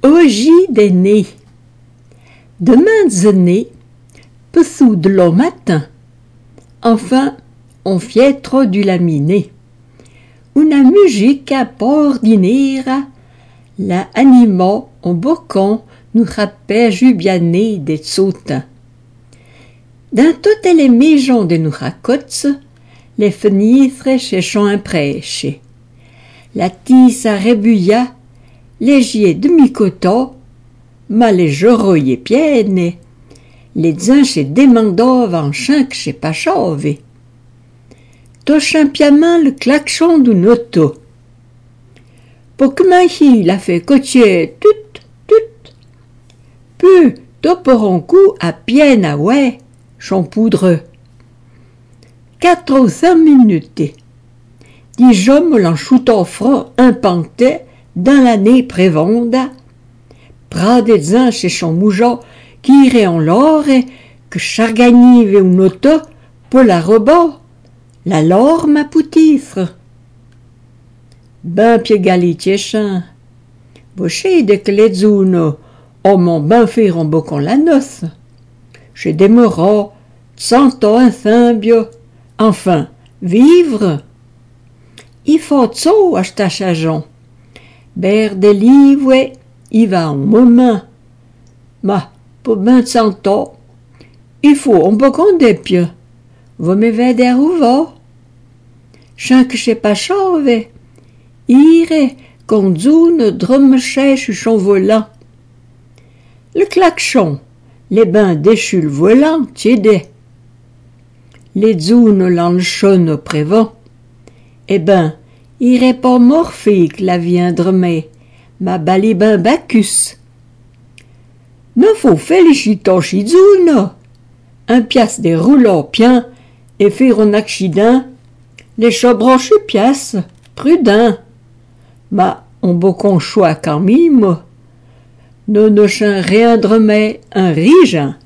Oji des nez. Demain dîner, peu de l'au matin. Enfin, on fiètre du laminé. Una musica ordinaire, la anima en bocon nous rappelle jubiané des sautins. Dans toutes les maisons de nous racottes, les fenêtres cherchant un prêche. La tisse à rebuya, les giers demi-coton, ma les joroyers piennes, les uns chez demandov en chaque chez pas chauve. Tochin piamment le klaxon d'une auto. Pour que mahi la fait cotier tout, puis toperon coup à pienne à ouais, chon poudreux. 4 ou 5 minutes. Dijon me l'en choutant front impanté dans l'année prévonda. Bras des uns chez son moujon qui irait en l'or et que charganive une auto pour la robot. La lor ma poutifre. Ben pied galitiéchin. Boché de que les zouno, oh mon ben faire en bocon la noce. Chez des moraux, cento un thimbio. Enfin, vivre. Il faut so acheter chajon. Ber des livres, il va en moment. Ma, pour ben cento, il faut un bocon des pieux. Vous me vedez où va? Chaque chez pas chauve. Ire, conduune, drum chèche, chon volant. Le klaxon, les bains déchus le volant, tiédé. Les zounes l'enchonne au prévent. Eh ben, irait pas morphique la viendremé, ma balibin Bacchus. Ne faut féliciter chizoune. Un pièce des rouleaux bien, et faire un accident, les chobroches pièces, prudent. Ma, on bocon choix quand mime. Nous ne rien dremé un rigen.